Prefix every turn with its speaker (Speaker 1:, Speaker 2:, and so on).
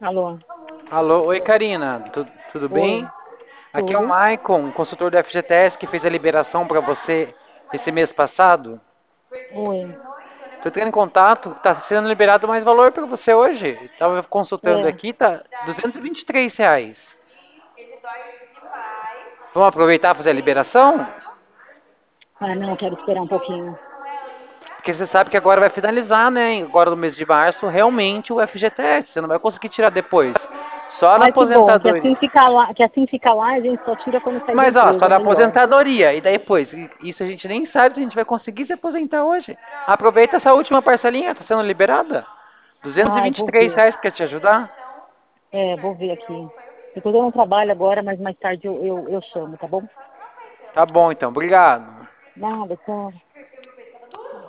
Speaker 1: Alô?
Speaker 2: Alô, oi Karina, tudo bem?
Speaker 1: Oi,
Speaker 2: Aqui é o
Speaker 1: tudo?
Speaker 2: Maicon, consultor do FGTS que fez a liberação para você esse mês passado.
Speaker 1: Oi.
Speaker 2: Tô entrando em contato, tá sendo liberado mais valor para você hoje. Estava consultando
Speaker 1: É.
Speaker 2: aqui, tá R$ 223. Vamos aproveitar e fazer a liberação?
Speaker 1: Ah, não, quero esperar um pouquinho.
Speaker 2: Porque você sabe que agora vai finalizar, né? Agora no mês de março, realmente o FGTS. Você não vai conseguir tirar depois. Só na
Speaker 1: Ai, que bom,
Speaker 2: aposentadoria.
Speaker 1: que assim fica lá, a gente só tira quando sai da
Speaker 2: Mas ó, só
Speaker 1: empresa, é
Speaker 2: da
Speaker 1: melhor.
Speaker 2: aposentadoria. E daí depois, isso a gente nem sabe se a gente vai conseguir se aposentar hoje. Aproveita essa última parcelinha, tá sendo liberada. duzentos e
Speaker 1: Ai,
Speaker 2: vinte e
Speaker 1: vou
Speaker 2: três
Speaker 1: ver.
Speaker 2: reais quer te ajudar?
Speaker 1: Vou ver aqui. Depois eu não trabalho agora, mas mais tarde eu chamo, tá bom?
Speaker 2: Tá bom então, obrigado.
Speaker 1: Nada, tchau.